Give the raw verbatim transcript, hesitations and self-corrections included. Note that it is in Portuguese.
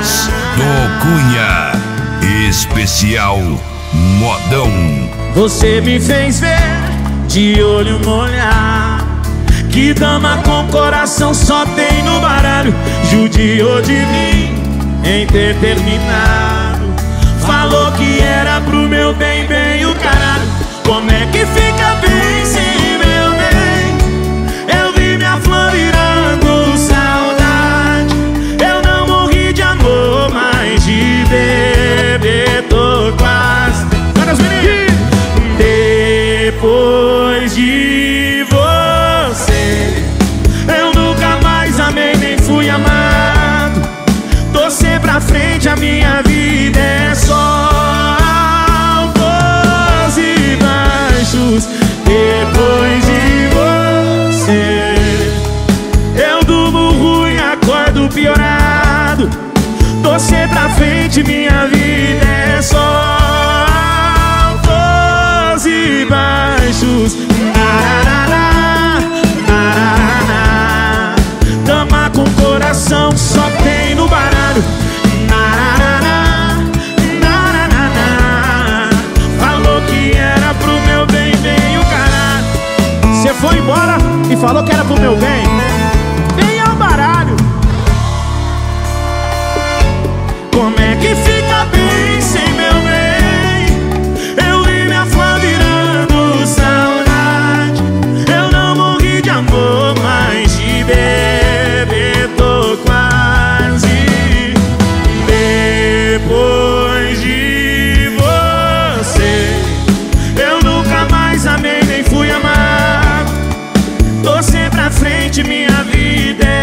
voz do Cunha, especial modão. Você me fez ver de olho no olhar que dama com coração só tem no baralho. Judiou de mim em ter terminado. Falou que era pro meu bem, bem o caralho. Como é que fica bem sem meu bem? Eu vi minha flor virando saudade. Eu não morri de amor, mas de beber tô quase. Depois de você, eu nunca mais amei nem fui amado. Torcer pra frente, a minha vida é só altos e baixos. Depois de você, eu durmo ruim, acordo piorado. Torcer pra frente, minha vida é só altos e baixos. Narará, narará. Dama com coração só tem no baralho. Narará, narará. Falou que era pro meu bem, bem o caralho. Você foi embora e falou que era pro meu bem. Vem ao baralho. Como é que fica bem sem meu bem? Eu vi minha flor virando saudade. Eu não morri de amor, mas de beber tô quase. Depois de você, eu nunca mais amei nem fui amado. Torcer pra frente, minha vida é